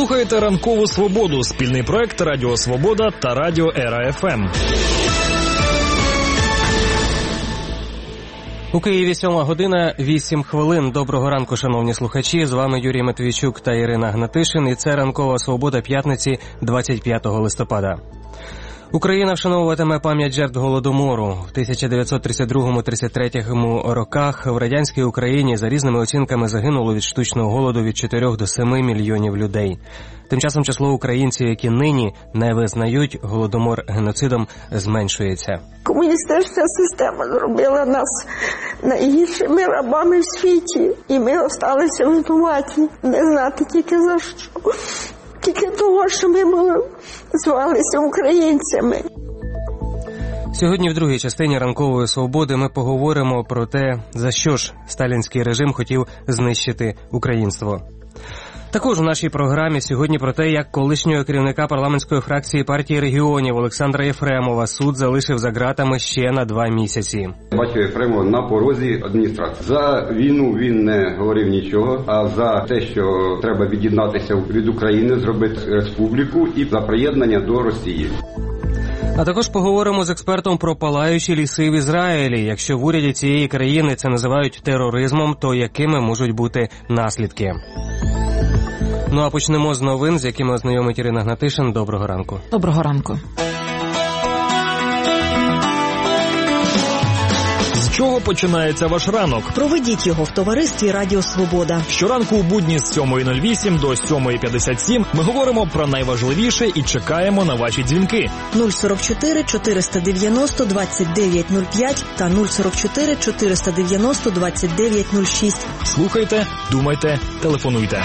Слухаєте «Ранкову Свободу» – спільний проект Радіо Свобода та Радіо Ера ФМ. У Києві 7:08. Доброго ранку, шановні слухачі. З вами Юрій Матвійчук та Ірина Гнатишин. І це «Ранкова Свобода» п'ятниці 25 листопада. Україна вшановуватиме пам'ять жертв Голодомору. В 1932-33 роках в радянській Україні за різними оцінками загинуло від штучного голоду від 4 до 7 мільйонів людей. Тим часом число українців, які нині не визнають Голодомор геноцидом, зменшується. Комуністична система зробила нас найгіршими рабами в світі. І ми залишилися винуваті. Не знати тільки за що. Тільки того, що ми звалися українцями. Сьогодні в другій частині «Ранкової свободи» ми поговоримо про те, за що ж сталінський режим хотів знищити українство. Також у нашій програмі сьогодні про те, як колишнього керівника парламентської фракції партії регіонів Олександра Єфремова суд залишив за ґратами ще на 2 місяці. Батько Єфремова на порозі адміністрації. За війну він не говорив нічого, а за те, що треба від'єднатися від України, зробити республіку і за приєднання до Росії. А також поговоримо з експертом про палаючі ліси в Ізраїлі. Якщо в уряді цієї країни це називають тероризмом, то якими можуть бути наслідки? Ну а почнемо з новин, з якими ознайомить Ірина Гнатишин. Доброго ранку. Доброго ранку. З чого починається ваш ранок? Проведіть його в товаристві Радіо Свобода. Щоранку у будні з 7:08 до 7:57 ми говоримо про найважливіше і чекаємо на ваші дзвінки. 044 490 2905 та 044 490 2906. Слухайте, думайте, телефонуйте.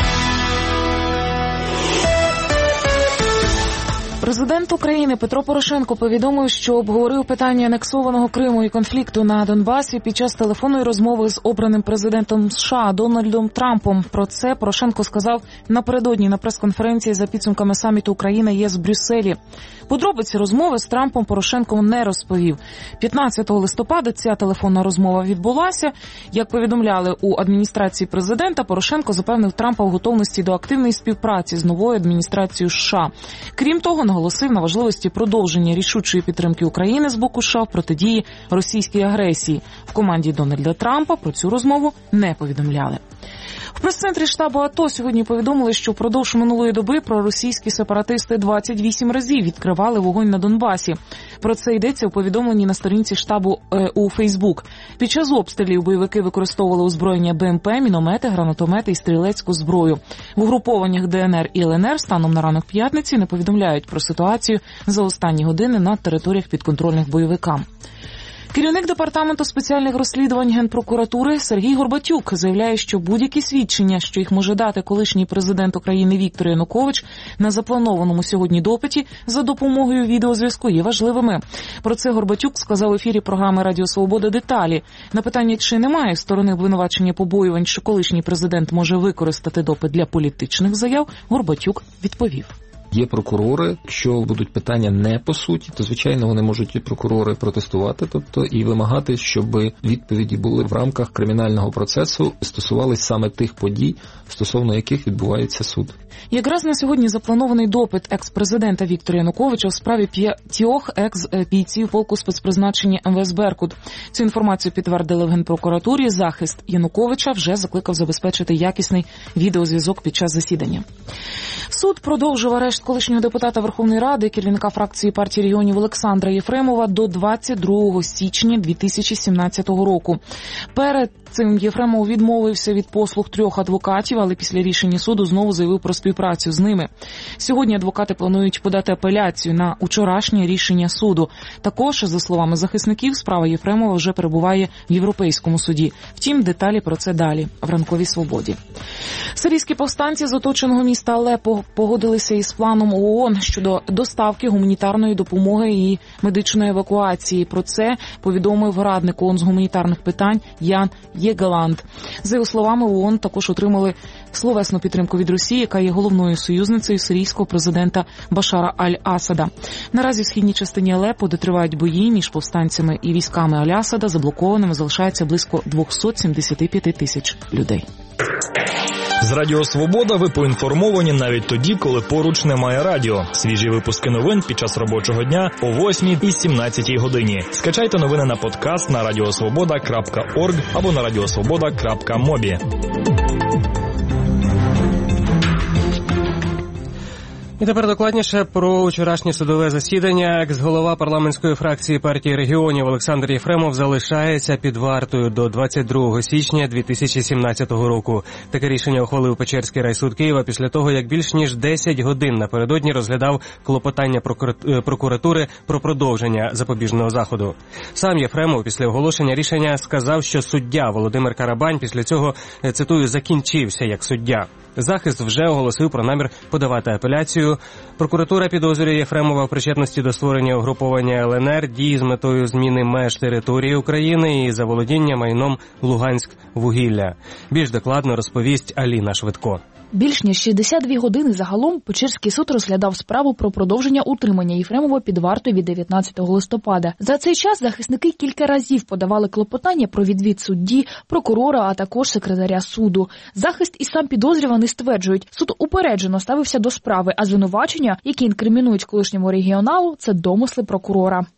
Президент України Петро Порошенко повідомив, що обговорив питання анексованого Криму і конфлікту на Донбасі під час телефонної розмови з обраним президентом США Дональдом Трампом. Про це Порошенко сказав напередодні на прес-конференції за підсумками саміту Україна-ЄС в Брюсселі. Подробиці розмови з Трампом Порошенко не розповів. 15 листопада ця телефонна розмова відбулася. Як повідомляли у адміністрації президента, Порошенко запевнив Трампа в готовності до активної співпраці з новою адміністрацією США. Крім того, наголосив на важливості продовження рішучої підтримки України з боку США в протидії російській агресії. В команді Дональда Трампа про цю розмову не повідомляли. В прес-центрі штабу АТО сьогодні повідомили, що впродовж минулої доби проросійські сепаратисти 28 разів відкривали вогонь на Донбасі. Про це йдеться у повідомленні на сторінці штабу у Фейсбук. Під час обстрілів бойовики використовували озброєння БМП, міномети, гранатомети і стрілецьку зброю. В угрупованнях ДНР і ЛНР станом на ранок п'ятниці не повідомляють про ситуацію за останні години на територіях підконтрольних бойовикам. Керівник Департаменту спеціальних розслідувань Генпрокуратури Сергій Горбатюк заявляє, що будь-які свідчення, що їх може дати колишній президент України Віктор Янукович на запланованому сьогодні допиті за допомогою відеозв'язку, є важливими. Про це Горбатюк сказав в ефірі програми «Радіо Свобода» деталі. На питання, чи немає сторони обвинувачення побоювань, що колишній президент може використати допит для політичних заяв, Горбатюк відповів. Є прокурори, якщо будуть питання не по суті, то, звичайно, вони можуть, прокурори, протестувати, тобто і вимагати, щоб відповіді були в рамках кримінального процесу, стосувались саме тих подій, стосовно яких відбувається суд. Якраз на сьогодні запланований допит екс-президента Віктора Януковича у справі 5 екс-бійців полку спецпризначення МВС «Беркут». Цю інформацію підтвердили в Генпрокуратурі. Захист Януковича вже закликав забезпечити якісний відеозв'язок під час засідання. Суд продовжив арешт колишнього депутата Верховної Ради, керівника фракції партії регіонів Олександра Єфремова до 22 січня 2017 року. Перед цим Єфремов відмовився від послуг 3 адвокатів, але після рішення суду знову заявив про співпрацю з ними. Сьогодні адвокати планують подати апеляцію на вчорашнє рішення суду. Також, за словами захисників, справа Єфремова вже перебуває в Європейському суді. Втім, деталі про це далі в «Ранковій Свободі». Сирійські повстанці з оточеного міста Алеппо погодилися із планом ООН щодо доставки гуманітарної допомоги і медичної евакуації. Про це повідомив радник ООН з гуманітарних питань Ян Єгаланд. За його словами, ООН також отримали словесну підтримку від Росії, яка є головною союзницею сирійського президента Башара Аль-Асада. Наразі в східній частині Алеппо, де тривають бої між повстанцями і військами Аль-Асада, заблокованими залишається близько 275 тисяч людей. З Радіо Свобода ви поінформовані навіть тоді, коли поруч немає радіо. Свіжі випуски новин під час робочого дня о 8 і 17 годині. Скачайте новини на подкаст на radiosvoboda.org або на radiosvoboda.mobi. І тепер докладніше про вчорашнє судове засідання. Екс-голова парламентської фракції партії регіонів Олександр Єфремов залишається під вартою до 22 січня 2017 року. Таке рішення ухвалив Печерський райсуд Києва після того, як більш ніж 10 годин напередодні розглядав клопотання прокуратури про продовження запобіжного заходу. Сам Єфремов після оголошення рішення сказав, що суддя Володимир Карабань після цього, цитую, закінчився як суддя. Захист вже оголосив про намір подавати апеляцію. Прокуратура підозрює Єфремова в причетності до створення угруповання ЛНР, дій з метою зміни меж території України і заволодіння майном Луганськвугілля. Більш докладно розповість Аліна Швидко. Більш ніж 62 години загалом Печерський суд розглядав справу про продовження утримання Єфремова під вартою від 19 листопада. За цей час захисники кілька разів подавали клопотання про відвід судді, прокурора, а також секретаря суду. Захист і сам підозрюваний стверджують, суд упереджено ставився до справи, а звинувачення, які інкримінують колишньому регіоналу, це домисли прокурора.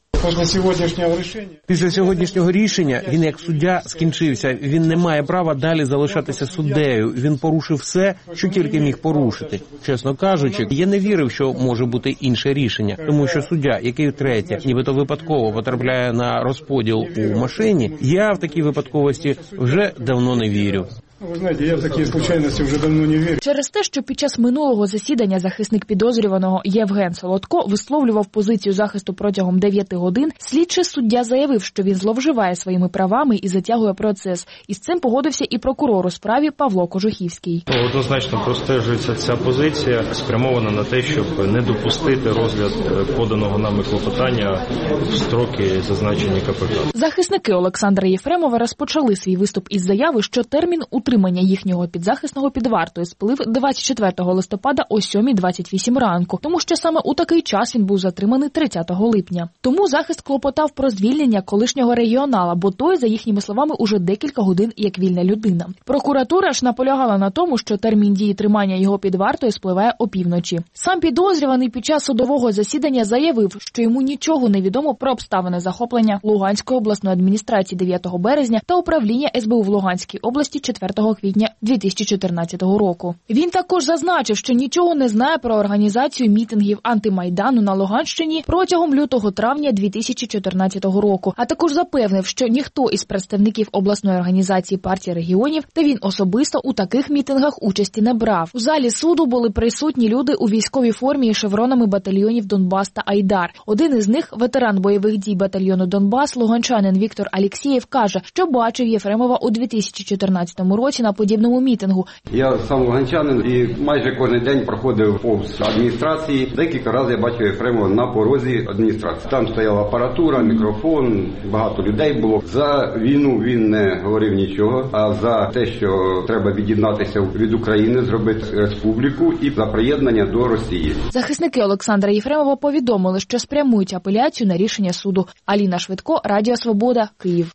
Після сьогоднішнього рішення він як суддя скінчився. Він не має права далі залишатися суддею. Він порушив все, що тільки міг порушити. Чесно кажучи, я не вірив, що може бути інше рішення. Тому що суддя, який втретє, нібито випадково потрапляє на розподіл у машині, я в такій випадковості вже давно не вірю. Ви знаєте, я в такі случайності вже давно не вірю. Через те, що під час минулого засідання захисник підозрюваного Євген Солодко висловлював позицію захисту протягом 9 годин, слідчий суддя заявив, що він зловживає своїми правами і затягує процес. І з цим погодився і прокурор у справі Павло Кожухівський. Однозначно простежується ця позиція, спрямована на те, щоб не допустити розгляд поданого нами клопотання в строки, зазначені КПК. Захисники Олександра Єфремова розпочали свій виступ із заяви, що термін утримання їхнього підзахисного під вартою сплив 24 листопада о 7:28 ранку, тому що саме у такий час він був затриманий 30 липня. Тому захист клопотав про звільнення колишнього регіонала, бо той, за їхніми словами, уже декілька годин як вільна людина. Прокуратура ж наполягала на тому, що термін дії тримання його під вартою спливає опівночі. Сам підозрюваний під час судового засідання заявив, що йому нічого не відомо про обставини захоплення Луганської обласної адміністрації 9 березня та управління СБУ в Луганській області 4 квітня 2014 року. Він також зазначив, що нічого не знає про організацію мітингів антимайдану на Луганщині протягом лютого-травня 2014 року, а також запевнив, що ніхто із представників обласної організації партії регіонів та він особисто у таких мітингах участі не брав. У залі суду були присутні люди у військовій формі і шевронами батальйонів Донбас та Айдар. Один із них, ветеран бойових дій батальйону Донбас, луганчанин Віктор Алєксєєв, каже, що бачив Єфремова у 2014 році на подібному мітингу. Я сам луганчанин і майже кожен день проходив повз адміністрації. Декілька разів я бачив Єфремова на порозі адміністрації. Там стояла апаратура, мікрофон, багато людей було. За війну він не говорив нічого, а за те, що треба від'єднатися від України, зробити республіку і за приєднання до Росії. Захисники Олександра Єфремова повідомили, що спрямують апеляцію на рішення суду. Аліна Швидко, Радіо Свобода, Київ.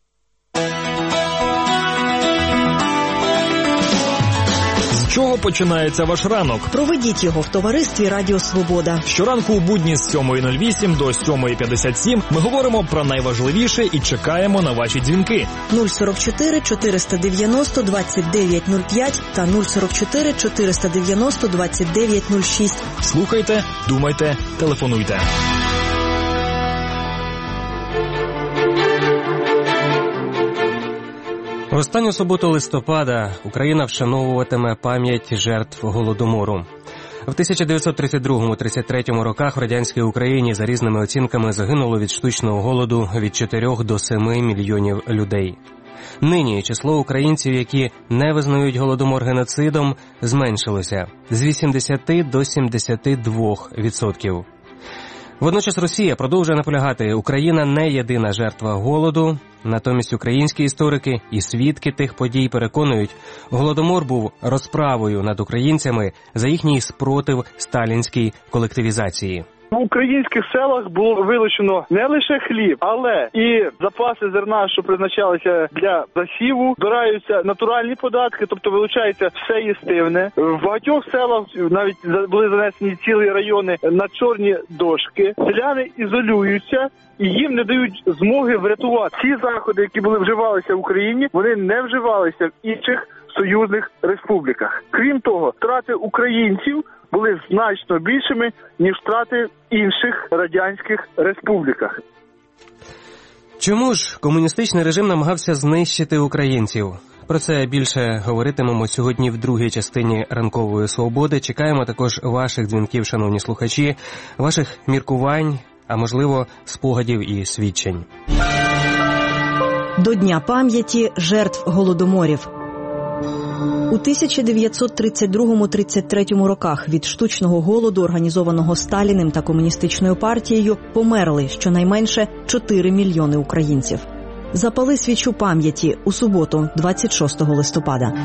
З чого починається ваш ранок? Проведіть його в товаристві Радіо Свобода. Щоранку у будні з 7:08 до 7:57 ми говоримо про найважливіше і чекаємо на ваші дзвінки. 044 490 2905 та 044 490 2906. Слухайте, думайте, телефонуйте. В останню суботу листопада Україна вшановуватиме пам'ять жертв Голодомору. В 1932-33 роках в радянській Україні за різними оцінками загинуло від штучного голоду від 4 до 7 мільйонів людей. Нині число українців, які не визнають Голодомор геноцидом, зменшилося з 80 до 72%. Водночас Росія продовжує наполягати, Україна не єдина жертва голоду. Натомість українські історики і свідки тих подій переконують, Голодомор був розправою над українцями за їхній спротив сталінській колективізації. В українських селах було вилучено не лише хліб, але і запаси зерна, що призначалися для засіву, збираються натуральні податки, тобто вилучається все їстивне. В багатьох селах навіть були занесені цілі райони на чорні дошки. Селяни ізолюються і їм не дають змоги врятувати. Ці заходи, які були вживалися в Україні, вони не вживалися в інших союзних республіках. Крім того, втрати українців були значно більшими, ніж втрати в інших радянських республіках. Чому ж комуністичний режим намагався знищити українців? Про це більше говоритимемо сьогодні в другій частині «Ранкової свободи». Чекаємо також ваших дзвінків, шановні слухачі, ваших міркувань, а можливо, спогадів і свідчень. До Дня пам'яті жертв голодоморів. У 1932-33 роках від штучного голоду, організованого Сталіним та комуністичною партією, померли щонайменше 4 мільйони українців. Запали свічу пам'яті у суботу, 26 листопада.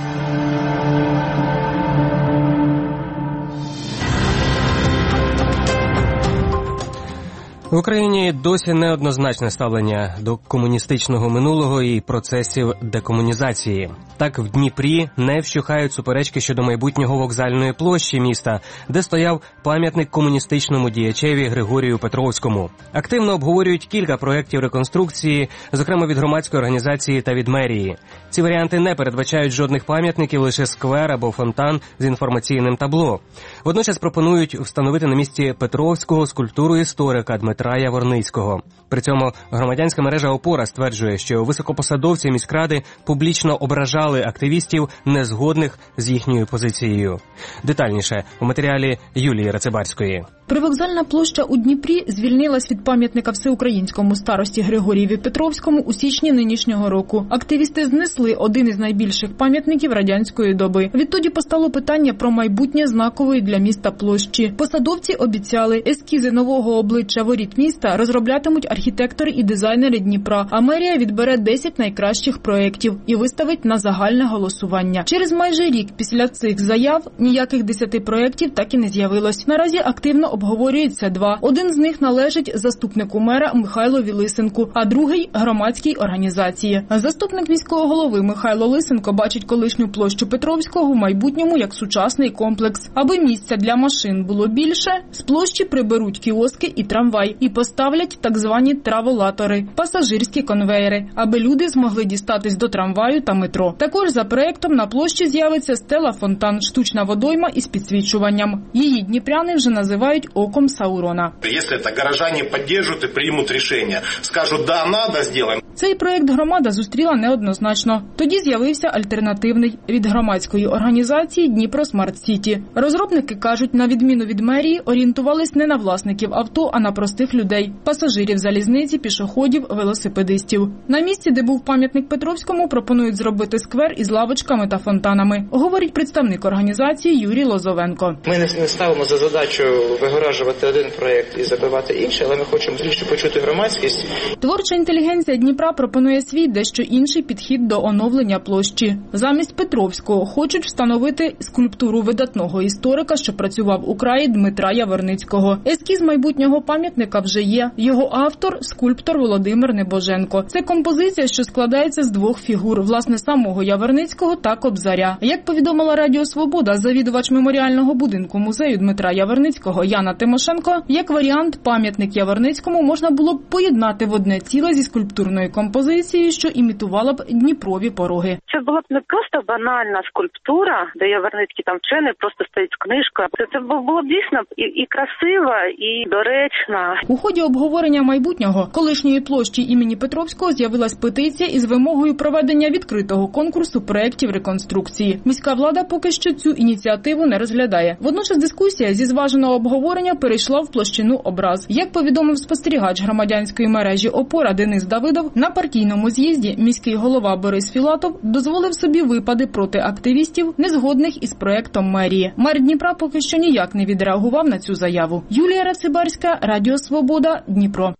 В Україні досі неоднозначне ставлення до комуністичного минулого і процесів декомунізації. Так, в Дніпрі не вщухають суперечки щодо майбутнього вокзальної площі міста, де стояв пам'ятник комуністичному діячеві Григорію Петровському. Активно обговорюють кілька проєктів реконструкції, зокрема від громадської організації та від мерії. Ці варіанти не передбачають жодних пам'ятників, лише сквер або фонтан з інформаційним табло. Водночас пропонують встановити на місці Петровського скульптуру історика Дмитра Яворницького. При цьому громадянська мережа «Опора» стверджує, що високопосадовці міськради публічно ображали активістів, незгодних з їхньою позицією. Детальніше у матеріалі Юлії Рацибарської. Привокзальна площа у Дніпрі звільнилась від пам'ятника всеукраїнському старості Григорієві Петровському у січні нинішнього року. Активісти знесли один із найбільших пам'ятників радянської доби. Відтоді постало питання про майбутнє знакової для міста площі. Посадовці обіцяли, ескізи нового обличчя воріт міста розроблятимуть архітектори і дизайнери Дніпра, а мерія відбере 10 найкращих проєктів і виставить на загальне голосування. Через майже рік після цих заяв ніяких 10 проєктів так і не з'явилось. Наразі активно обговорюється 2. Один з них належить заступнику мера Михайлові Лисенку, а другий – громадській організації. Заступник міського голови Михайло Лисенко бачить колишню площу Петровського в майбутньому як сучасний комплекс. Аби місця для машин було більше, з площі приберуть кіоски і трамвай і поставлять так звані траволатори – пасажирські конвеєри, аби люди змогли дістатись до трамваю та метро. Також за проєктом на площі з'явиться стела-фонтан – штучна водойма із підсвічуванням. Її дніпряни вже називають оком Саурона. Якщо це горожани підтримують і приймуть рішення, скажуть «да, надо, зробимо». Цей проєкт громада зустріла неоднозначно. Тоді з'явився альтернативний від громадської організації Дніпро Смарт Сіті. Розробники кажуть, на відміну від мерії, орієнтувались не на власників авто, а на простих людей – пасажирів залізниці, пішоходів, велосипедистів. На місці, де був пам'ятник Петровському, пропонують зробити сквер із лавочками та фонтанами, говорить представник організації Юрій Лозовенко. Ми не ставимо за задачу вигоражувати один проєкт і забивати інший, але ми хочемо більше почути громадськість. Творча інтелігенція Дніпра пропонує свій дещо інший підхід до оновлення площі. Замість Петровського хочуть встановити скульптуру видатного історика, що працював у краї, Дмитра Яворницького. Ескіз майбутнього пам'ятника вже є. Його автор – скульптор Володимир Небоженко. Це композиція, що складається з 2 фігур, власне, самого Яворницького та Кобзаря. Як повідомила Радіо Свобода, завідувач меморіального будинку музею Дмитра Яворницького Яна Тимошенко, як варіант, пам'ятник Яворницькому можна було б поєднати в одне ціле зі скульптурною композицією, що імітувала б Дніпрові пороги. Це була б не просто банальна скульптура, де Яворницький там вчений просто стоїть з книжкою. Це було б дійсно і красиво, і доречно. У ході обговорення майбутнього колишньої площі імені Петровського з'явилась петиція із вимогою проведення відкритого конкурсу проєктів реконструкції. Міська влада поки що цю ініціативу не розглядає. Водночас дискусія зі зваженого обговорення перейшла в площину образ. Як повідомив спостерігач громадянської мережі «Опора» Денис Давидов, на партійному з'їзді міський голова Борис Філатов дозволив собі випади проти активістів, незгодних із проєктом мерії. Мер Дніпра поки що ніяк не відреагував на цю заяву. Юлія Рацибарська, Радіо Свобода, Дніпро.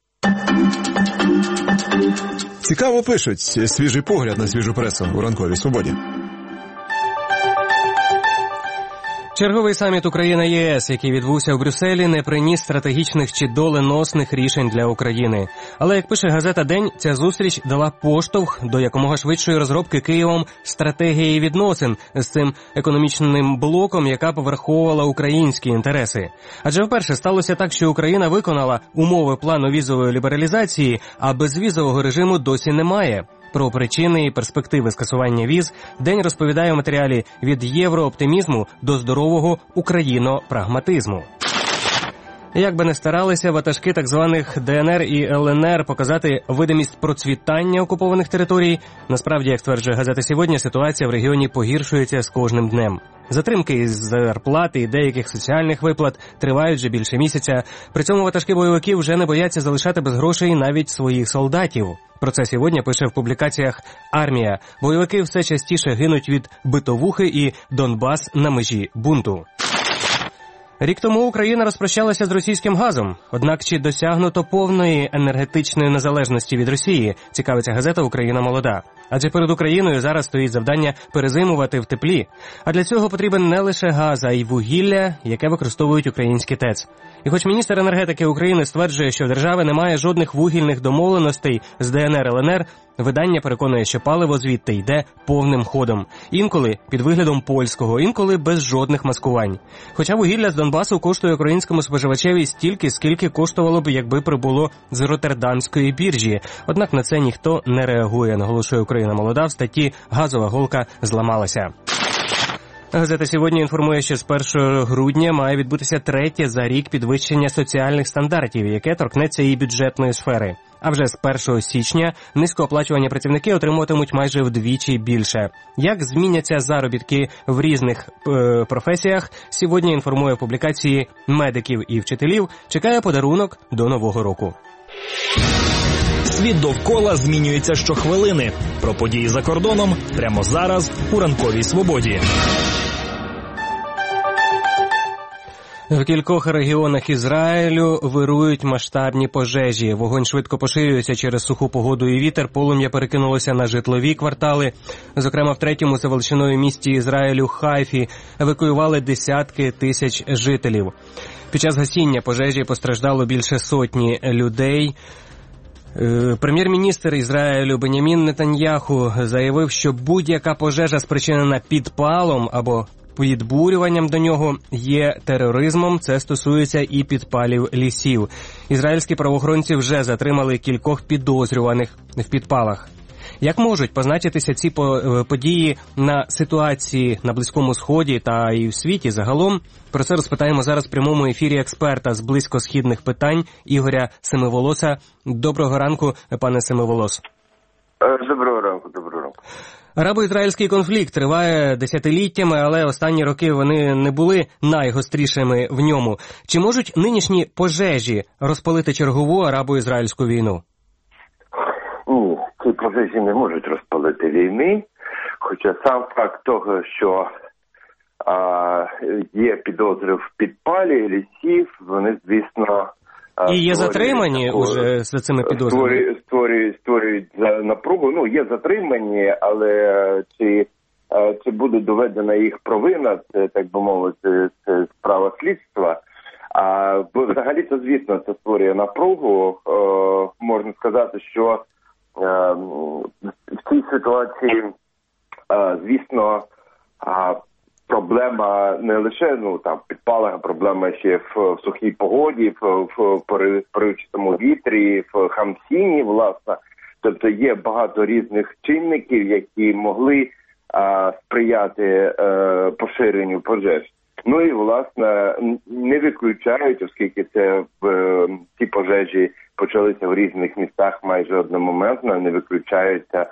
Цікаво пишуть. Свіжий погляд на свіжу пресу у Ранковій Свободі. Черговий саміт Україна-ЄС, який відбувся у Брюсселі, не приніс стратегічних чи доленосних рішень для України. Але, як пише газета «День», ця зустріч дала поштовх до якомога швидшої розробки Києвом стратегії відносин з цим економічним блоком, яка б враховувала українські інтереси. Адже вперше сталося так, що Україна виконала умови плану візової лібералізації, а безвізового режиму досі немає. Про причини і перспективи скасування віз «День» розповідає у матеріалі «Від єврооптимізму до здорового україно-прагматизму». Як би не старалися ватажки так званих ДНР і ЛНР показати видимість процвітання окупованих територій, насправді, як стверджує газета «Сьогодні», ситуація в регіоні погіршується з кожним днем. Затримки із зарплати і деяких соціальних виплат тривають вже більше місяця. При цьому ватажки бойовиків вже не бояться залишати без грошей навіть своїх солдатів. Про це сьогодні пише в публікаціях «Армія». Бойовики все частіше гинуть від битовухи і Донбас на межі бунту. Рік тому Україна розпрощалася з російським газом. Однак чи досягнуто повної енергетичної незалежності від Росії, цікавиться газета «Україна молода». Адже перед Україною зараз стоїть завдання перезимувати в теплі. А для цього потрібен не лише газ, а й вугілля, яке використовують українські ТЕЦ. І хоч міністр енергетики України стверджує, що в держави немає жодних вугільних домовленостей з ДНР, ЛНР, видання переконує, що паливо звідти йде повним ходом. Інколи під виглядом польського, інколи без жодних маскувань. Хоча вугілля з Донбасу коштує українському споживачеві стільки, скільки коштувало б, якби прибуло з Роттердамської біржі. Однак на це ніхто не реагує, наголошує «Україна молода» в статті «Газова голка зламалася». Газета «Сьогодні» інформує, що з 1 грудня має відбутися третє за рік підвищення соціальних стандартів, яке торкнеться і бюджетної сфери. А вже з 1 січня низькооплачувані працівники отримуватимуть майже вдвічі більше. Як зміняться заробітки в різних професіях, сьогодні інформує в публікації «Медиків і вчителів», чекає подарунок до Нового року. Світ довкола змінюється щохвилини. Про події за кордоном прямо зараз у «Ранковій свободі». В кількох регіонах Ізраїлю вирують масштабні пожежі. Вогонь швидко поширюється через суху погоду і вітер. Полум'я перекинулося на житлові квартали. Зокрема, в третьому за величиною місті Ізраїлю Хайфі евакуювали десятки тисяч жителів. Під час гасіння пожежі постраждало більше сотні людей. Прем'єр-міністр Ізраїлю Бенямін Нетаньяху заявив, що будь-яка пожежа, спричинена підпалом або підбурюванням до нього, є тероризмом. Це стосується і підпалів лісів. Ізраїльські правоохоронці вже затримали кількох підозрюваних в підпалах. Як можуть позначитися ці події на ситуації на Близькому Сході та і в світі загалом? Про це розпитаємо зараз в прямому ефірі експерта з близькосхідних питань Ігоря Семиволоса. Доброго ранку, пане Семиволос. Доброго ранку. Арабо-ізраїльський конфлікт триває десятиліттями, але останні роки вони не були найгострішими в ньому. Чи можуть нинішні пожежі розпалити чергову арабо-ізраїльську війну? Ні, ці пожежі не можуть розпалити війни, хоча сам факт того, що є підозри в підпалі лісів, вони, звісно... І є затримані уже з цими підозрами? Створюють напругу. Є затримані, але чи буде доведена їх провина, це, так би мовити, це справа слідства. Бо взагалі, це, звісно, це створює напругу. Можна сказати, що в цій ситуації, звісно, проблема не лише підпалах, проблема ще в сухій погоді, в поривчастому вітрі, в хамсіні, власне. Тобто є багато різних чинників, які могли сприяти поширенню пожеж. І, власне, не виключають, оскільки ці пожежі почалися в різних містах майже одномоментно, не виключаються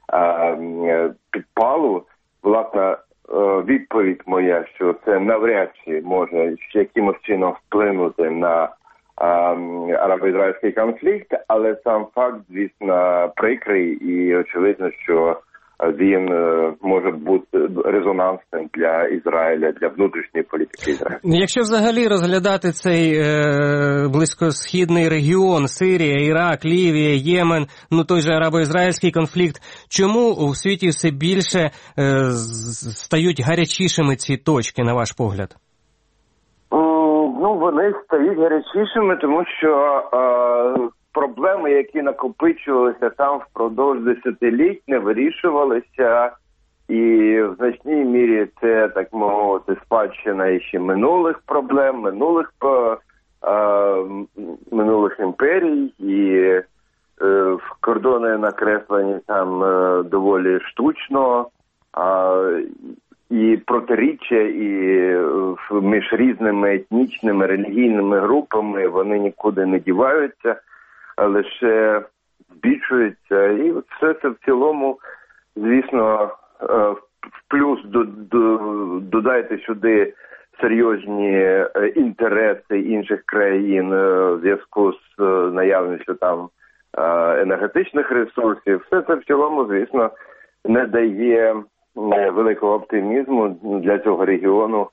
підпалу. Власне, відповідь моя, що це навряд чи може якимось чином вплинути на арабо-ізраїльський конфлікт, але сам факт, звісно, прикрий і очевидно, що він може бути резонансним для Ізраїля, для внутрішньої політики Ізраїля. Якщо взагалі розглядати цей близькосхідний регіон, Сирія, Ірак, Лівія, Ємен, той же арабо-ізраїльський конфлікт, чому у світі все більше стають гарячішими ці точки, на ваш погляд? Вони стають гарячішими, тому що проблеми, які накопичувалися там впродовж десятиліть, не вирішувалися. І в значній мірі це, так мовити, спадщина іще минулих проблем, минулих імперій, і кордони накреслені там доволі штучно, і протиріччя і між різними етнічними, релігійними групами вони нікуди не діваються, а лише збільшуються. І все це в цілому, звісно, в плюс додайте сюди серйозні інтереси інших країн в зв'язку з наявністю там енергетичних ресурсів. Все це в цілому, звісно, не дає великого оптимізму для цього регіону.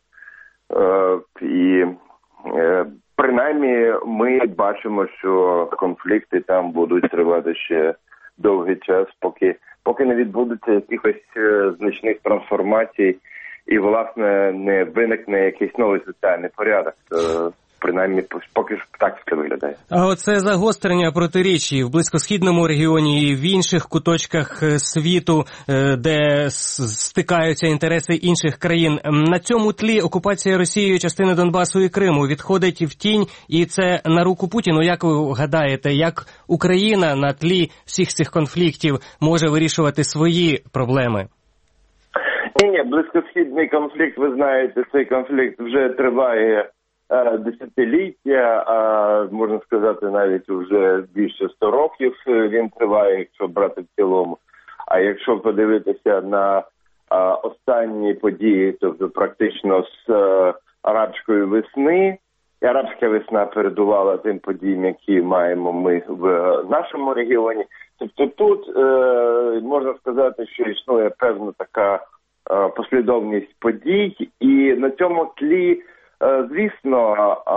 І принаймні ми бачимо, що конфлікти там будуть тривати ще довгий час, поки не відбудуться якихось значних трансформацій і, власне, не виникне якийсь новий соціальний порядок. Принаймні, поки ж так це виглядає. А оце загострення протирічій в близькосхідному регіоні і в інших куточках світу, де стикаються інтереси інших країн. На цьому тлі окупація Росією частини Донбасу і Криму відходить в тінь, і це на руку Путіну. Як ви гадаєте, як Україна на тлі всіх цих конфліктів може вирішувати свої проблеми? Ні, близькосхідний конфлікт, ви знаєте, цей конфлікт вже триває десятиліття, а можна сказати навіть вже більше 100 років він триває, якщо брати в цілому. А якщо подивитися на останні події, тобто практично з арабської весни, і арабська весна передувала тим подіям, які маємо ми в нашому регіоні. Тобто тут можна сказати, що існує певна така послідовність подій, і на цьому тлі звісно,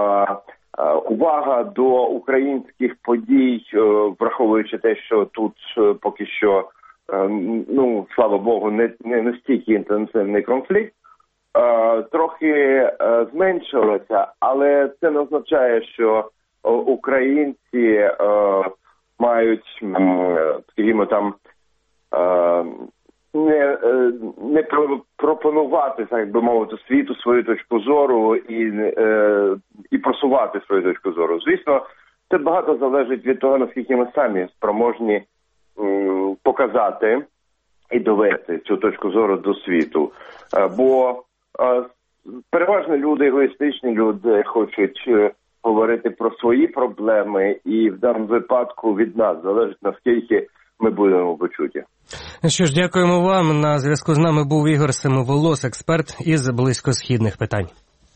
увага до українських подій, враховуючи те, що тут поки що, слава Богу, не настільки інтенсивний конфлікт, трохи зменшилася, але це не означає, що українці мають, скажімо там, не пропонувати, так би мовити, світу свою точку зору і просувати свою точку зору. Звісно, це багато залежить від того, наскільки ми самі спроможні показати і довести цю точку зору до світу. Бо переважно люди, егоїстичні люди, хочуть говорити про свої проблеми, і в даному випадку від нас залежить, наскільки ми будемо почуті. Що ж, дякуємо вам. На зв'язку з нами був Ігор Семиволос, експерт із близькосхідних питань.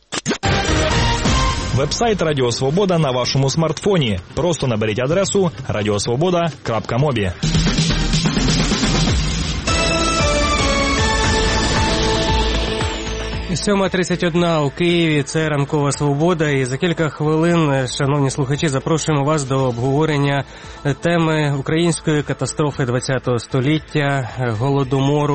Вебсайт Радіо Свобода на вашому смартфоні. Просто наберіть адресу radiosvoboda.mobi. 7:31 у Києві, це Ранкова Свобода, і за кілька хвилин, шановні слухачі, запрошуємо вас до обговорення теми української катастрофи ХХ століття, Голодомору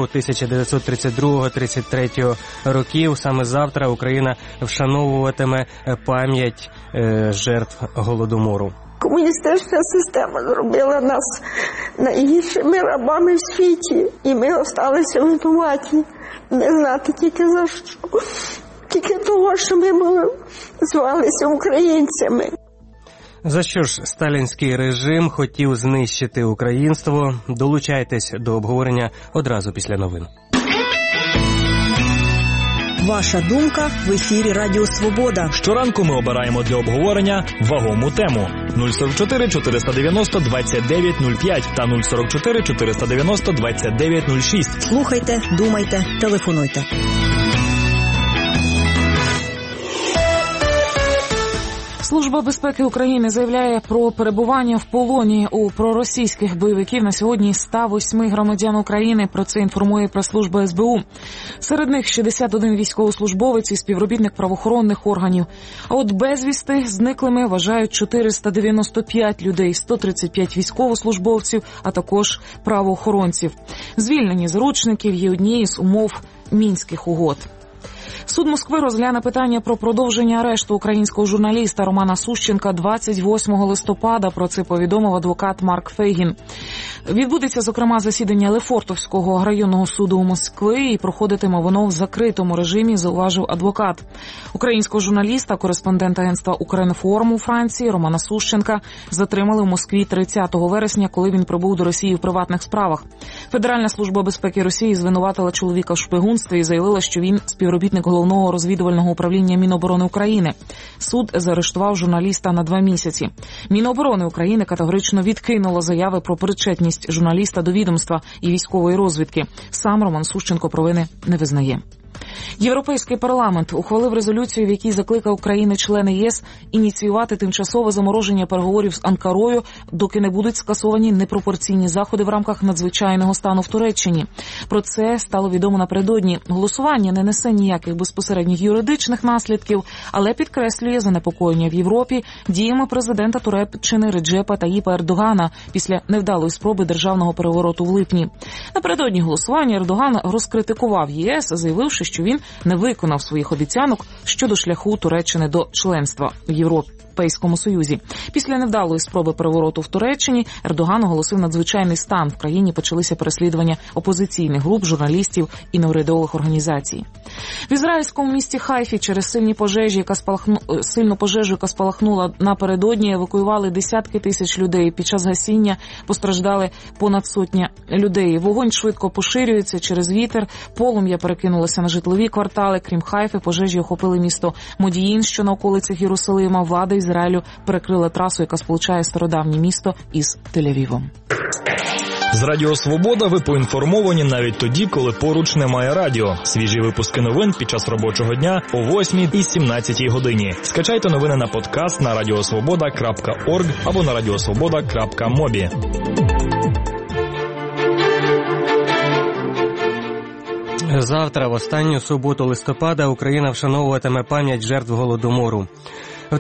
1932-33 років. Саме завтра Україна вшановуватиме пам'ять жертв Голодомору. Комуністична система зробила нас найгіршими рабами в світі, і ми залишилися винуваті. Не знати тільки за що. Тільки того, що ми звалися українцями. За що ж сталінський режим хотів знищити українство? Долучайтесь до обговорення одразу після новин. Ваша думка в ефірі Радіо Свобода. Щоранку ми обираємо для обговорення вагому тему. 044 490 2905 та 044 490 2906. Слухайте, думайте, телефонуйте. Служба безпеки України заявляє про перебування в полоні у проросійських бойовиків на сьогодні 108 громадян України. Про це інформує прес-служба СБУ. Серед них 61 військовослужбовець і співробітник правоохоронних органів. А от безвісти зниклими вважають 495 людей, 135 військовослужбовців, а також правоохоронців. Звільнені заручників є однією з умов Мінських угод. Суд Москви розгляне питання про продовження арешту українського журналіста Романа Сущенка 28 листопада. Про це повідомив адвокат Марк Фейгін. Відбудеться, зокрема, засідання Лефортовського районного суду у Москві і проходитиме воно в закритому режимі, зауважив адвокат. Українського журналіста, кореспондента агентства «Укрінформ» у Франції Романа Сущенка затримали в Москві 30 вересня, коли він прибув до Росії в приватних справах. Федеральна служба безпеки Росії звинуватила чоловіка в шпигунстві і заявила, що він співробітник Головного розвідувального управління Міноборони України. Суд заарештував журналіста на 2 місяці. Міноборони України категорично відкинуло заяви про причетність журналіста до відомства і військової розвідки. Сам Роман Сущенко провини не визнає. Європейський парламент ухвалив резолюцію, в якій закликав країни-члени ЄС ініціювати тимчасове замороження переговорів з Анкарою, доки не будуть скасовані непропорційні заходи в рамках надзвичайного стану в Туреччині. Про це стало відомо напередодні. Голосування не несе ніяких безпосередніх юридичних наслідків, але підкреслює занепокоєння в Європі діями президента Туреччини Реджепа Таїпа Ердогана після невдалої спроби державного перевороту в липні. Напередодні голосування Ердоган розкритикував ЄС, заявивши, що він не виконав своїх обіцянок щодо шляху Туреччини до членства в Європейському Союзі. Після невдалої спроби перевороту в Туреччині Ердоган оголосив надзвичайний стан. В країні почалися переслідування опозиційних груп, журналістів і неурядових організацій. В ізраїльському місті Хайфі через сильну пожежу, яка спалахнула напередодні, евакуювали десятки тисяч людей. Під час гасіння постраждали понад 100 людей. Вогонь швидко поширюється через вітер, полум'я перекинулося на житлові квартали. Крім Хайфи, пожежі охопили місто Модіїн, що на околицях Єрусалима. Влада Ізраїлю перекрила трасу, яка сполучає стародавнє місто із Тель-Авівом. З Радіо Свобода ви поінформовані навіть тоді, коли поруч немає радіо. Свіжі випуски новин під час робочого дня о 8 і 17 годині. Скачайте новини на подкаст на radiosvoboda.org або на radiosvoboda.mobi. Завтра, в останню суботу листопада, Україна вшановуватиме пам'ять жертв Голодомору. У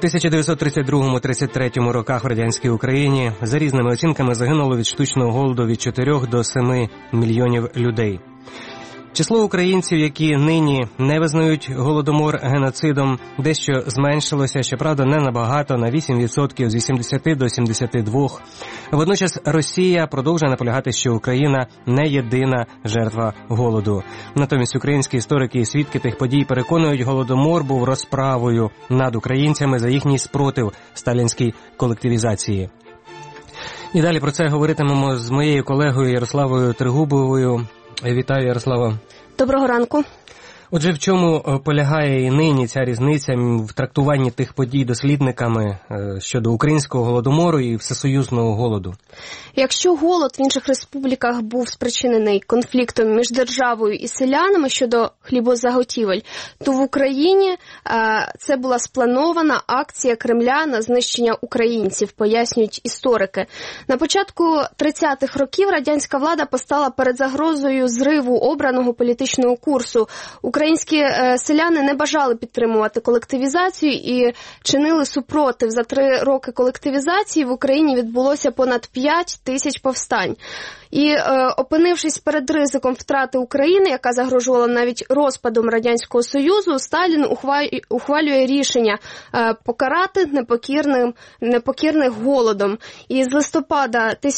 1932-33 роках в радянській Україні за різними оцінками загинуло від штучного голоду від 4 до 7 мільйонів людей. Число українців, які нині не визнають Голодомор геноцидом, дещо зменшилося, щоправда, не набагато, на 8% з 80 до 72. Водночас Росія продовжує наполягати, що Україна не єдина жертва голоду. Натомість українські історики і свідки тих подій переконують, Голодомор був розправою над українцями за їхній спротив сталінській колективізації. І далі про це говоритимемо з моєю колегою Ярославою Тригубовою. Вітаю, Ярослава. Доброго ранку. Отже, в чому полягає і нині ця різниця в трактуванні тих подій дослідниками щодо українського голодомору і всесоюзного голоду? Якщо голод в інших республіках був спричинений конфліктом між державою і селянами щодо хлібозаготівель, то в Україні це була спланована акція Кремля на знищення українців, пояснюють історики. На початку 30-х років радянська влада постала перед загрозою зриву обраного політичного курсу. Українські селяни не бажали підтримувати колективізацію і чинили супротив. За 3 роки колективізації в Україні відбулося понад 5 тисяч повстань. І, опинившись перед ризиком втрати України, яка загрожувала навіть розпадом Радянського Союзу, Сталін ухвалює рішення покарати непокірних голодом. І з листопада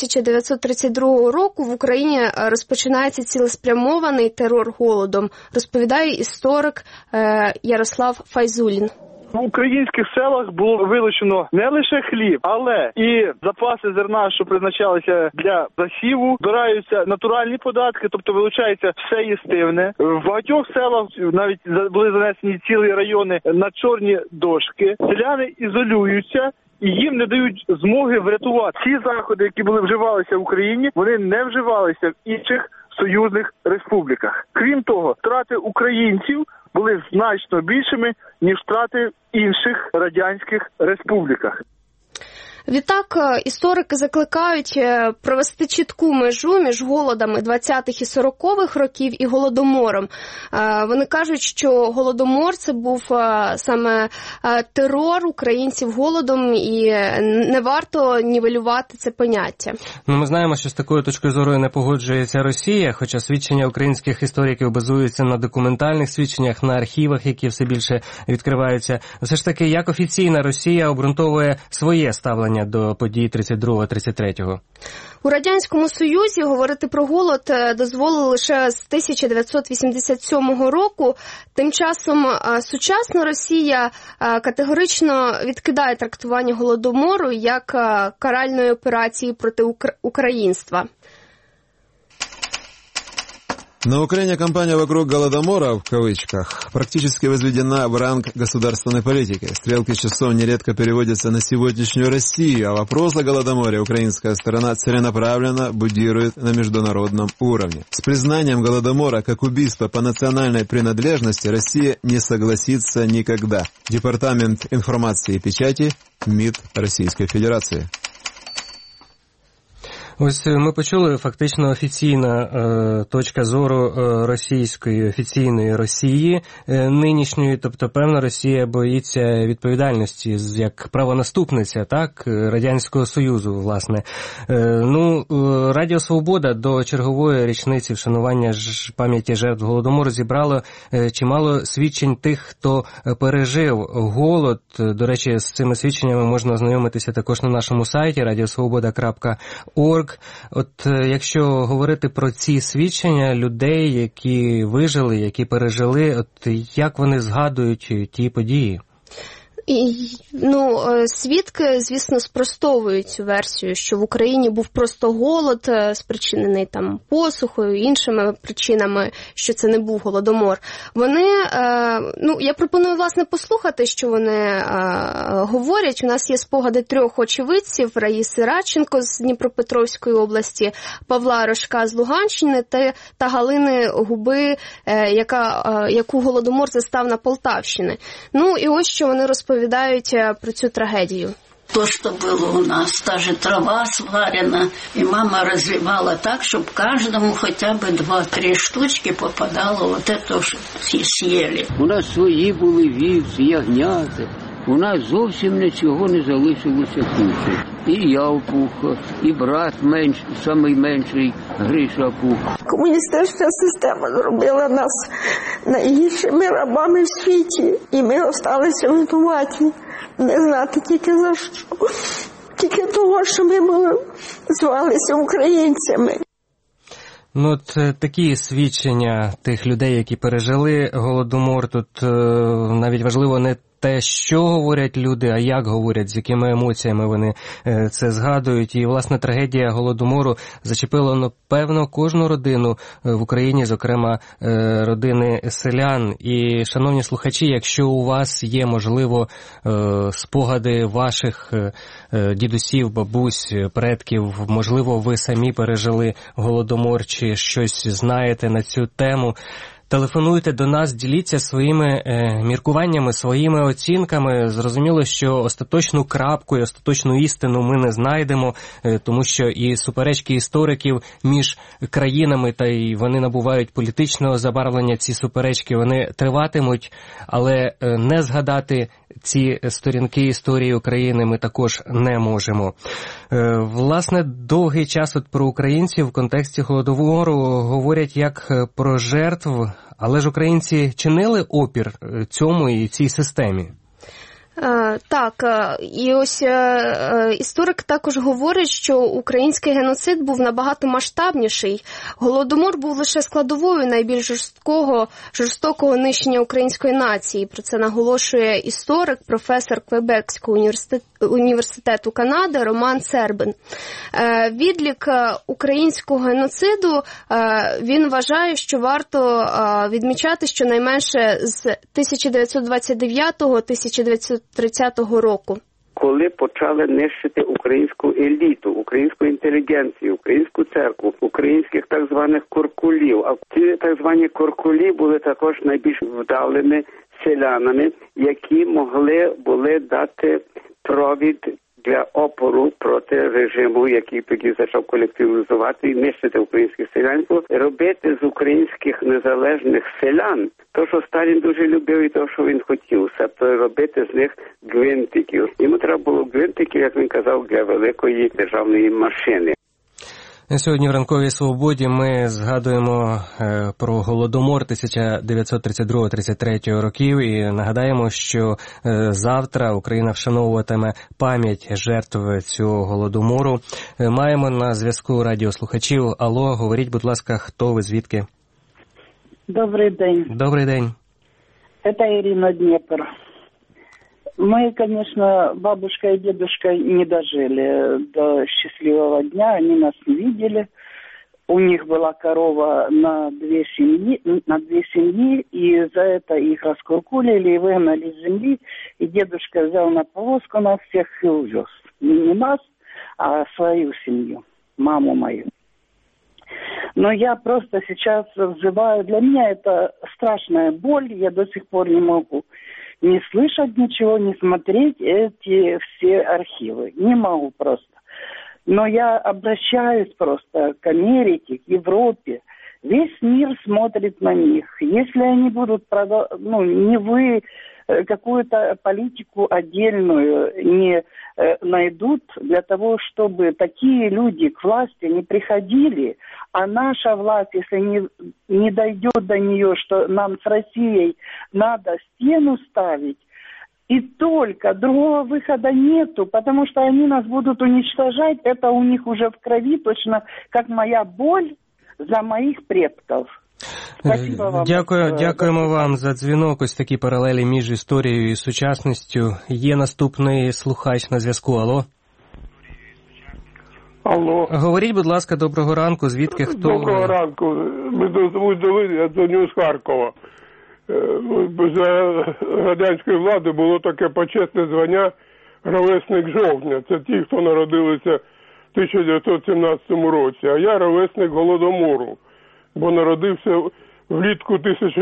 1932 року в Україні розпочинається цілеспрямований терор голодом, розповідає історик Ярослав Файзулін. В українських селах було вилучено не лише хліб, але і запаси зерна, що призначалися для засіву, збираються натуральні податки, тобто вилучається все їстивне. В багатьох селах навіть були занесені цілі райони на чорні дошки. Селяни ізолюються і їм не дають змоги врятувати. Ці заходи, які вживалися в Україні, вони не вживалися в інших союзних республіках. Крім того, втрати українців були значно більшими, ніж втрати в інших радянських республіках. Відтак, історики закликають провести чітку межу між голодами 20-х і 40-х років і голодомором. Вони кажуть, що голодомор – це був саме терор українців голодом, і не варто нівелювати це поняття. Ми знаємо, що з такою точкою зору не погоджується Росія, хоча свідчення українських істориків базуються на документальних свідченнях, на архівах, які все більше відкриваються. Все ж таки, як офіційна Росія обґрунтовує своє ставлення до подій 32-33? У Радянському Союзі говорити про голод дозволили лише з 1987 року. Тим часом сучасна Росія категорично відкидає трактування голодомору як каральної операції проти українства. На Украине кампания вокруг Голодомора, в кавычках, практически возведена в ранг государственной политики. Стрелки часов нередко переводятся на сегодняшнюю Россию, а вопрос о Голодоморе украинская сторона целенаправленно будирует на международном уровне. С признанием Голодомора как убийства по национальной принадлежности Россия не согласится никогда. Департамент информации и печати МИД Российской Федерации. Ось ми почули фактично офіційна точка зору російської, офіційної Росії нинішньої, тобто певно Росія боїться відповідальності як правонаступниця, так, Радянського Союзу, власне. Радіо «Свобода» до чергової річниці вшанування пам'яті жертв Голодомору зібрало чимало свідчень тих, хто пережив голод. До речі, з цими свідченнями можна ознайомитися також на нашому сайті radiosvoboda.org. От якщо говорити про ці свідчення людей, які вижили, які пережили, от як вони згадують ті події? Свідки, звісно, спростовують цю версію, що в Україні був просто голод, спричинений там посухою, іншими причинами, що це не був голодомор. Вони, я пропоную, власне, послухати, що вони говорять. У нас є спогади 3 очевидців: Раїси Радченко з Дніпропетровської області, Павла Рожка з Луганщини та Галини Губи, яку голодомор застав на Полтавщині. І ось що вони розповідають про цю трагедию. То, что было у нас, та же трава сварена, и мама разливала так, чтобы каждому хотя бы 2-3 штучки попадало, вот это все съели. У нас свої були вівці, ягняти. У нас зовсім нічого не залишилося кушати. І я опух, і брат самий менший Гриша опух. Комуністична система зробила нас найгіршими рабами в світі, і ми залишилися винуваті. Не знати тільки за що. Тільки того, що ми звалися українцями. Такі свідчення тих людей, які пережили Голодомор. Тут навіть важливо не те, що говорять люди, а як говорять, з якими емоціями вони це згадують. І, власне, трагедія Голодомору зачепила, певно, кожну родину в Україні, зокрема, родини селян. І, шановні слухачі, якщо у вас є, можливо, спогади ваших дідусів, бабусь, предків, можливо, ви самі пережили Голодомор чи щось знаєте на цю тему, телефонуйте до нас, діліться своїми міркуваннями, своїми оцінками. Зрозуміло, що остаточну крапку і остаточну істину ми не знайдемо, тому що і суперечки істориків між країнами, та й вони набувають політичного забарвлення, ці суперечки, вони триватимуть, але не згадати ці сторінки історії України ми також не можемо. Власне, довгий час про українців в контексті Голодомору говорять як про жертв, але ж українці чинили опір цьому і цій системі. Так, і ось історик також говорить, що український геноцид був набагато масштабніший. Голодомор був лише складовою найбільш жорстокого нищення української нації. Про це наголошує історик, професор Квебекського університету Канади Роман Сербин. Відлік українського геноциду, він вважає, що варто відмічати щонайменше з 1929-1930 року. Коли почали нищити українську еліту, українську інтелігенцію, українську церкву, українських так званих куркулів. А ці так звані куркулі були також найбільш вдалими селянами, які могли були дати провід для опору проти режиму, який тоді почав колективізувати і нищити українських селян, робити з українських незалежних селян то, що Сталін дуже любив і то, що він хотів, тобто робити з них гвинтиків. Йому треба було гвинтиків, як він казав, для великої державної машини. Сьогодні в «Ранковій свободі» ми згадуємо про Голодомор 1932-33 років і нагадаємо, що завтра Україна вшановуватиме пам'ять жертв цього Голодомору. Маємо на зв'язку радіослухачів. Алло, говоріть, будь ласка, хто ви, звідки? Добрий день. Добрий день. Это Ирина, Днепр. Мы, конечно, бабушка и дедушка не дожили до счастливого дня, они нас не видели. У них была корова на две семьи, и за это их раскуркулили и выгнали с земли. И дедушка взял на повозку нас всех и увез. Не нас, а свою семью, маму мою. Но я просто сейчас взываю, для меня это страшная боль, я до сих пор не могу не слышать ничего, не смотреть эти все архивы. Не могу просто. Но я обращаюсь просто к Америке, к Европе. Весь мир смотрит на них. Если они будут, не вы какую-то политику отдельную не найдут для того, чтобы такие люди к власти не приходили, а наша власть, если не дойдет до нее, что нам с Россией надо стену ставить, и только другого выхода нету, потому что они нас будут уничтожать, это у них уже в крови, точно как моя боль за моих предков. Дякуємо вам за дзвінок. Ось такі паралелі між історією і сучасністю. Є наступний слухач на зв'язку. Алло. Алло. Говоріть, будь ласка, доброго ранку. Звідки, хто? Доброго ранку. Мене звуть Давид, я дзвоню з Харкова. За радянської влади було таке почесне звання ровесник жовтня. Це ті, хто народилися в 1917 році. А я ровесник Голодомору, бо народився влітку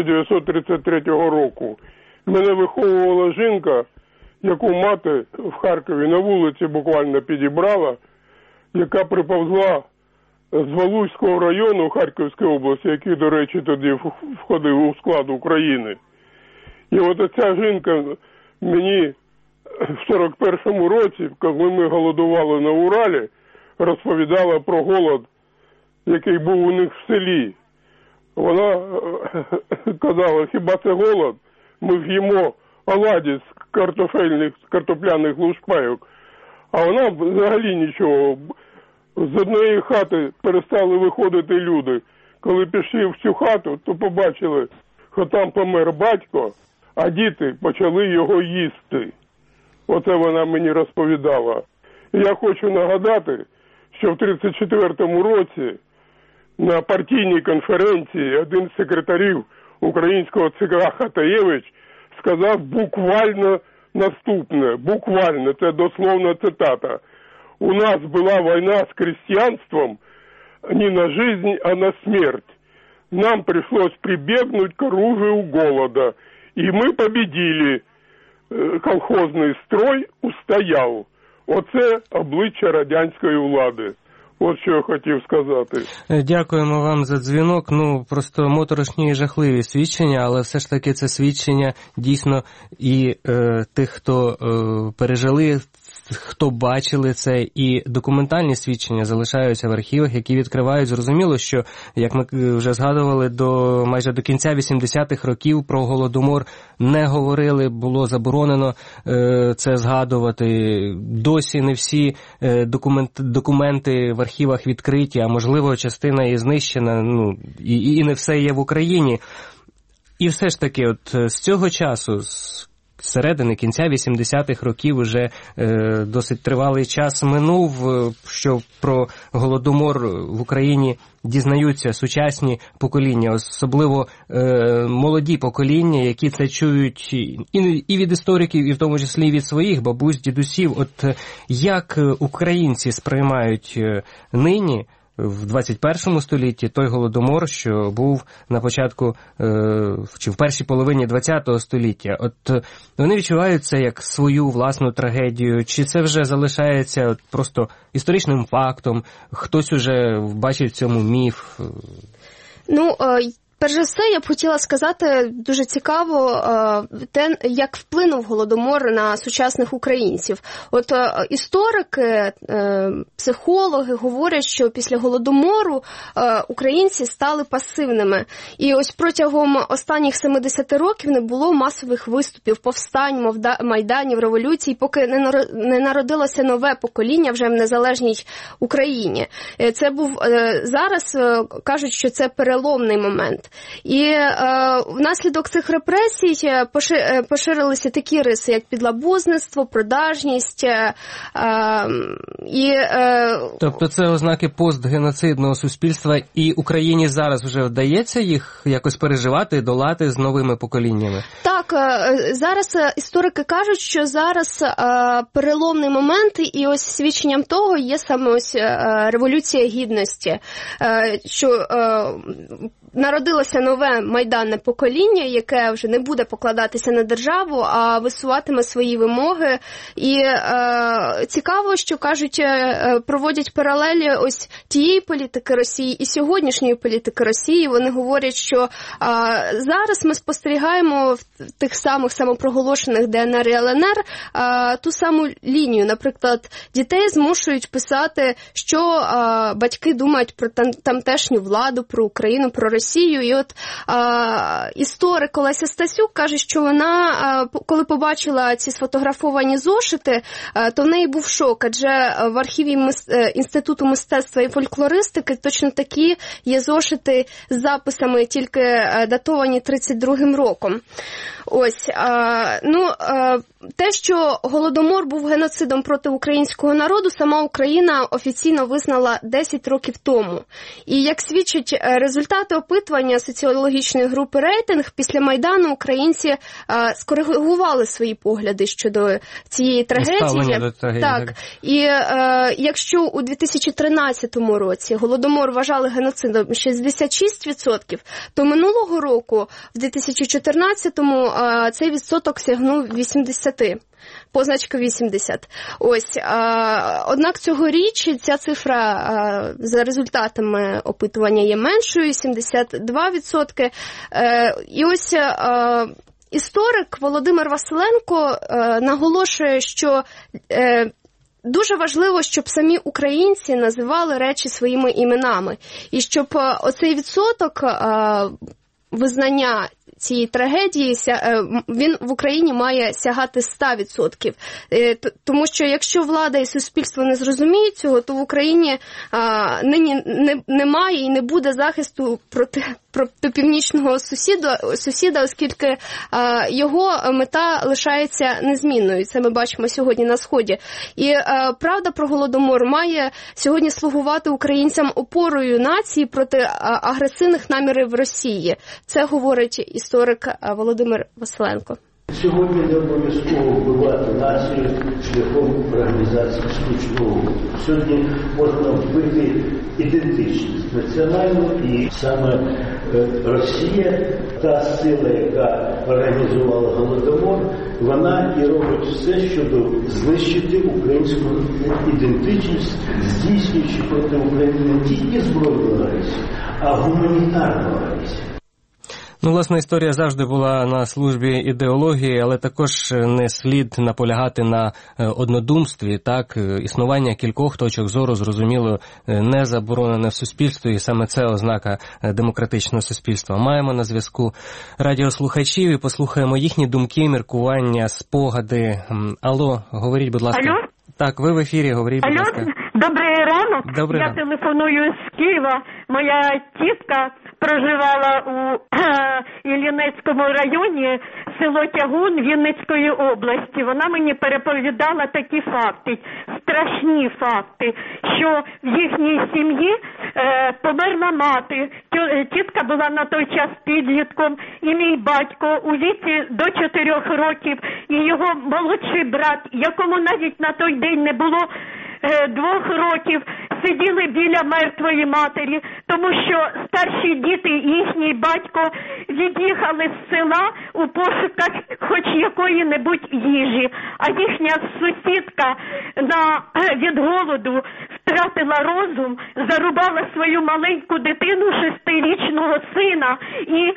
1933 року. Мене виховувала жінка, яку мати в Харкові на вулиці буквально підібрала, яка приповзла з Валуйського району Харківської області, який, до речі, тоді входив у склад України. І от оця жінка мені в 41-му році, коли ми голодували на Уралі, розповідала про голод, який був у них в селі. Вона казала, хіба це голод? Ми в'їмо оладі з картопляних лушпайок. А вона взагалі нічого. З однієї хати перестали виходити люди. Коли пішли в цю хату, то побачили, що там помер батько, а діти почали його їсти. Оце вона мені розповідала. І я хочу нагадати, що в 1934 році на партійній конференції один з секретарів українського ЦК Хатаєвич сказав буквально наступне, буквально, це дословна цитата. У нас была война с крестьянством не на жизнь, а на смерть. Нам пришлось прибегнуть к оружию голода. И мы победили. Колхозний строй устояв. Оце обличчя радянської влади. От що я хотів сказати. Дякуємо вам за дзвінок. Просто моторошні і жахливі свідчення, але все ж таки це свідчення дійсно і тих, хто пережили, хто бачили це, і документальні свідчення залишаються в архівах, які відкривають. Зрозуміло, що, як ми вже згадували, майже до кінця 80-х років про Голодомор не говорили, було заборонено це згадувати. Досі не всі документи в архівах відкриті, а можливо частина і знищена, і не все є в Україні. І все ж таки, з цього часу, з середини, кінця 80-х років вже досить тривалий час минув, що про Голодомор в Україні дізнаються сучасні покоління, особливо молоді покоління, які це чують і від істориків, і в тому числі від своїх бабусь, дідусів. Як українці сприймають нині в 21 столітті, той Голодомор, що був на початку чи в першій половині 20 століття. От вони відчувають це як свою власну трагедію, чи це вже залишається просто історичним фактом, хтось уже бачить в цьому міф? Перш за все, я б хотіла сказати, дуже цікаво, те, як вплинув Голодомор на сучасних українців. От історики, психологи говорять, що після Голодомору українці стали пасивними. І ось протягом останніх 70 років не було масових виступів, повстань, майданів, революцій, поки не народилося нове покоління вже в незалежній Україні. Це був зараз, кажуть, що це переломний момент. І внаслідок цих репресій поширилися такі риси, як підлабузництво, продажність. Тобто це ознаки постгеноцидного суспільства, і Україні зараз вже вдається їх якось переживати, долати з новими поколіннями? Так, зараз історики кажуть, що зараз переломний момент, і ось свідченням того є саме ось Революція Гідності, що народилося нове майданне покоління, яке вже не буде покладатися на державу, а висуватиме свої вимоги. І цікаво, що кажуть, проводять паралелі ось тієї політики Росії і сьогоднішньої політики Росії. Вони говорять, що зараз ми спостерігаємо в тих самих самопроголошених ДНР і ЛНР ту саму лінію. Наприклад, дітей змушують писати, що батьки думають про тамтешню владу, про Україну, про Росію. І от історик Олеся Стасюк каже, що вона, коли побачила ці сфотографовані зошити, то в неї був шок, адже в архіві Інституту мистецтва і фольклористики точно такі є зошити з записами, тільки датовані 32-м роком. Ось, те, що Голодомор був геноцидом проти українського народу, сама Україна офіційно визнала 10 років тому. І як свідчать результати опитування соціологічної групи «Рейтинг», після Майдану українці скоригували свої погляди щодо цієї трагедії. Так. І якщо у 2013 році Голодомор вважали геноцидом 66%, то минулого року, в 2014-му, цей відсоток сягнув 80%. Позначка 80. Ось, однак цьогоріч ця цифра за результатами опитування є меншою, 72%. І ось історик Володимир Василенко наголошує, що дуже важливо, щоб самі українці називали речі своїми іменами. І щоб оцей відсоток визнання цієї трагедії, він в Україні має сягати 100%. Тому що якщо влада і суспільство не зрозуміють цього, то в Україні нині немає і не буде захисту проти північного сусіда, оскільки його мета лишається незмінною. Це ми бачимо сьогодні на Сході. І правда про Голодомор має сьогодні слугувати українцям опорою нації проти агресивних намірів Росії. Це говорить історик Володимир Василенко. Сьогодні не обов'язково вбивати націю шляхом організації штучного. Сьогодні можна вбити ідентичність національну, і саме Росія, та сила, яка організувала Голодомор, вона і робить все, щоб знищити українську ідентичність, здійснюючи проти України не тільки збройну агресію, а гуманітарну агресію. Власне, історія завжди була на службі ідеології, але також не слід наполягати на однодумстві. Так, існування кількох точок зору, зрозуміло, не заборонене в суспільстві, і саме це ознака демократичного суспільства. Маємо на зв'язку радіослухачів і послухаємо їхні думки, міркування, спогади. Алло, говоріть, будь ласка. Алло? Так, ви в ефірі, говоріть, будь ласка. Добрий ранок. Я телефоную з Києва. Моя тітка проживала у Іллінецькому районі, село Тягун Вінницької області. Вона мені переповідала такі факти, страшні факти, що в їхній сім'ї померла мати. Тітка була на той час підлітком, і мій батько у віці до 4 років, і його молодший брат, якому навіть на той день не було 2 років, сиділи біля мертвої матері, тому що старші діти і їхній батько від'їхали з села у пошуках хоч якої-небудь їжі, а їхня сусідка від голоду втратила розум, зарубала свою маленьку дитину, 6-річного сина, і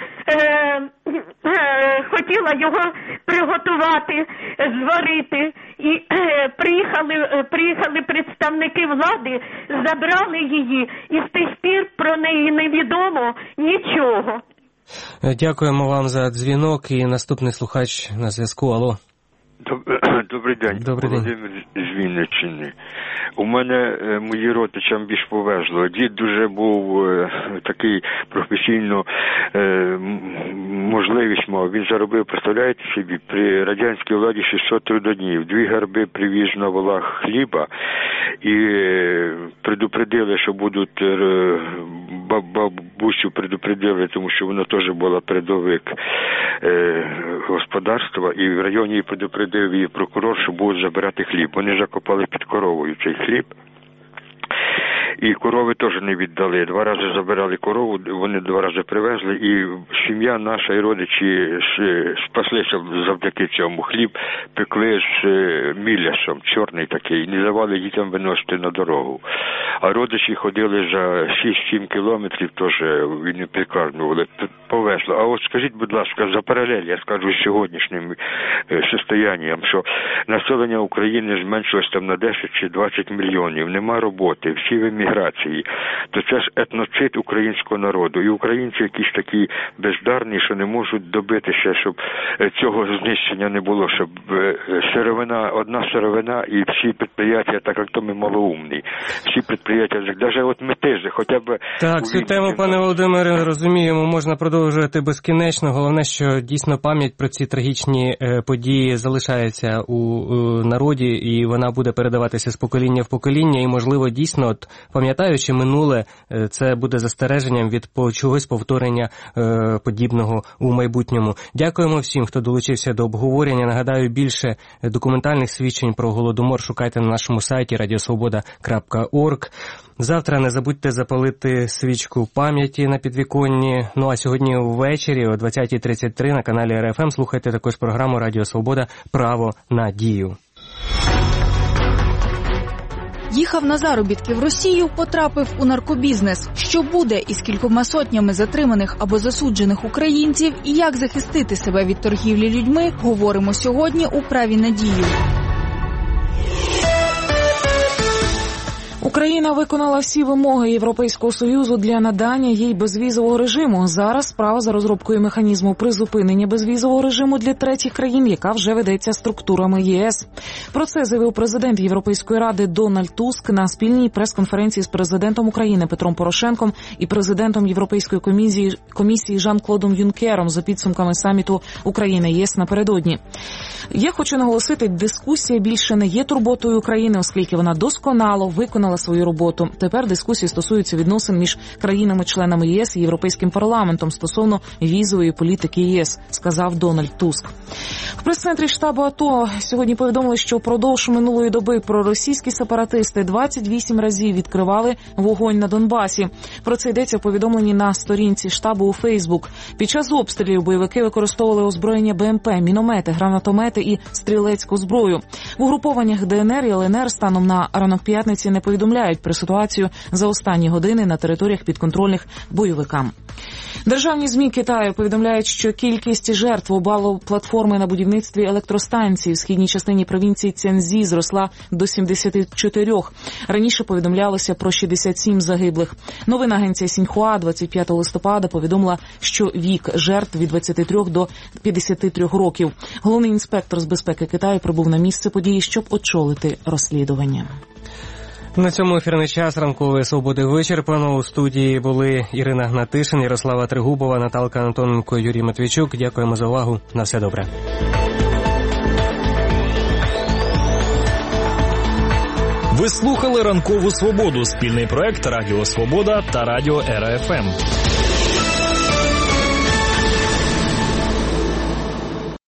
хотіла його приготувати, зварити. І приїхали представники влади, забрали її, і з тих пір про неї невідомо нічого. Дякуємо вам за дзвінок, і наступний слухач на зв'язку. Алло. Добрий день. Володимир з Вінниччини. У мене мої родичам більш повезло. Дід дуже був такий професійно можливість мав. Він заробив, представляєте собі, при радянській владі 600 трудоднів. 2 гарби привіз на волах хліба і предупредили, що будуть, бабусю предупредили, тому що вона теж була передовик господарства, і в районі її предупредив її прокурор, що будуть забирати хліб. Вони закопали під коровою цей хліб. І корови теж не віддали. 2 рази забирали корову, вони 2 рази привезли, і сім'я наша і родичі спаслися завдяки цьому. Хліб пекли з мілясом, чорний такий, не давали дітям виносити на дорогу. А родичі ходили за 6-7 кілометрів, теж не підкармлювали. Повезло. А от скажіть, будь ласка, за паралель, я скажу, з сьогоднішнім состоянням, що населення України зменшилось там на 10 чи 20 мільйонів, нема роботи, всі в еміграції, то це ж етноцид українського народу. І українці якісь такі бездарні, що не можуть добитися, щоб цього знищення не було, щоб сировина, одна сировина і всі підприємства, так як то ми малоумні, всі підприємства, навіть от ми теж, хоча б... Так, цю тему, пане Володимире, розуміємо, можна продовжувати безкінечно. Головне, що дійсно пам'ять про ці трагічні події залишається у народі, і вона буде передаватися з покоління в покоління, і, можливо, дійсно, от, пам'ятаючи минуле, це буде застереженням від чогось повторення подібного у майбутньому. Дякуємо всім, хто долучився до обговорення. Нагадаю, більше документальних свідчень про Голодомор шукайте на нашому сайті radiosvoboda.org. Завтра не забудьте запалити свічку пам'яті на підвіконні. Ну а сьогодні ввечері о 20:33 на каналі РФМ слухайте також програму «Радіо Свобода. Право на дію». Їхав на заробітки в Росію, потрапив у наркобізнес. Що буде із кількома сотнями затриманих або засуджених українців і як захистити себе від торгівлі людьми, говоримо сьогодні у «Праві на дію». Україна виконала всі вимоги Європейського Союзу для надання їй безвізового режиму. Зараз справа за розробкою механізму призупинення безвізового режиму для третіх країн, яка вже ведеться структурами ЄС. Про це заявив президент Європейської ради Дональд Туск на спільній прес-конференції з президентом України Петром Порошенком і президентом Європейської комісії Жан-Клодом Юнкером за підсумками саміту Україна-ЄС напередодні. Я хочу наголосити, дискусія більше не є турботою України, оскільки вона досконало виконала свою роботу. Тепер дискусії стосуються відносин між країнами-членами ЄС і Європейським парламентом стосовно візової політики ЄС, сказав Дональд Туск. В прес-центрі штабу АТО сьогодні повідомили, що впродовж минулої доби проросійські сепаратисти 28 разів відкривали вогонь на Донбасі. Про це йдеться в повідомленні на сторінці штабу у Фейсбук. Під час обстрілів бойовики використовували озброєння БМП, міномети, гранатомети і стрілецьку зброю. В угрупованнях ДНР і ЛНР станом на ранок п'ятниці не повідомляють про ситуацію за останні години на територіях підконтрольних бойовикам. Державні ЗМІ Китаю повідомляють, що кількість жертв обвалу платформи на будівництві електростанції в східній частині провінції Цзянзі зросла до 74. Раніше повідомлялося про 67 загиблих. Новина агенція Сіньхуа 25 листопада повідомила, що вік жертв від 23 до 53 років. Головний інспектор з безпеки Китаю прибув на місце події, щоб очолити розслідування. На цьому ефірний час ранкової свободи вичерпано. У студії були Ірина Гнатишин, Ярослава Тригубова, Наталка Антоненко, Юрій Матвійчук. Дякуємо за увагу. На все добре. Ви слухали «Ранкову свободу» – спільний проект «Радіо Свобода» та «Радіо РФМ».